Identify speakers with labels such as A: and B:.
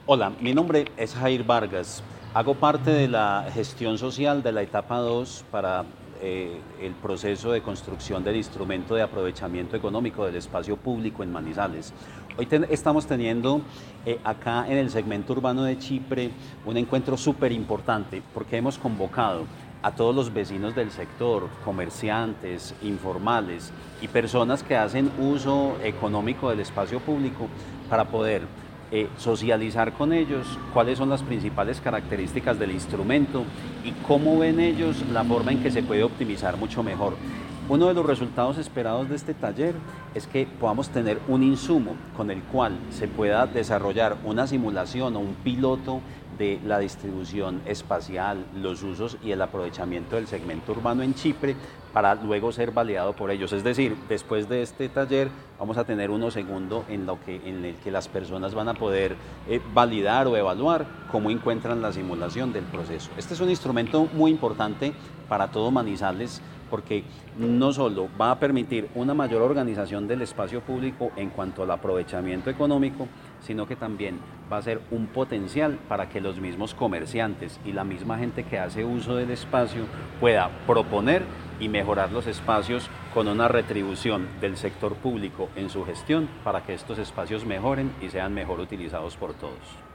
A: Hola, mi nombre es Jair Vargas. Hago parte de la gestión social de la etapa 2 para el proceso de construcción del instrumento de aprovechamiento económico del espacio público en Manizales. Hoy estamos teniendo acá en el segmento urbano de Chipre un encuentro súper importante porque hemos convocado a todos los vecinos del sector, comerciantes, informales y personas que hacen uso económico del espacio público para poder socializar con ellos cuáles son las principales características del instrumento y cómo ven ellos la forma en que se puede optimizar mucho mejor. Uno de los resultados esperados de este taller es que podamos tener un insumo con el cual se pueda desarrollar una simulación o un piloto de la distribución espacial, los usos y el aprovechamiento del segmento urbano en Chipre para luego ser validado por ellos. Es decir, después de este taller vamos a tener uno segundo en el que las personas van a poder validar o evaluar cómo encuentran la simulación del proceso. Este es un instrumento muy importante para todo Manizales porque no solo va a permitir una mayor organización del espacio público en cuanto al aprovechamiento económico, sino que también va a ser un potencial para que los mismos comerciantes y la misma gente que hace uso del espacio pueda proponer y mejorar los espacios con una retribución del sector público en su gestión para que estos espacios mejoren y sean mejor utilizados por todos.